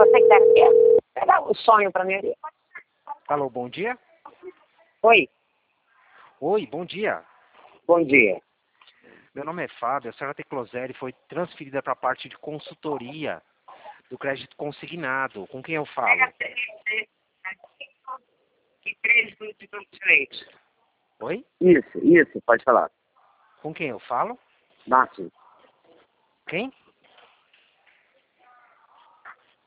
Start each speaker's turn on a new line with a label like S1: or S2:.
S1: você que tá quieto. Pega o sonho pra mim ali.
S2: Alô, bom dia?
S1: Oi,
S2: Oi, bom dia.
S1: bom dia.
S2: Meu nome é Fábio, a senhora Tecloselli foi transferida para a parte de consultoria do crédito consignado. Com quem eu falo?
S1: Que crédito de diferente.
S2: Oi?
S1: Isso, pode falar.
S2: Com quem eu falo?
S1: Márcio,
S2: Quem?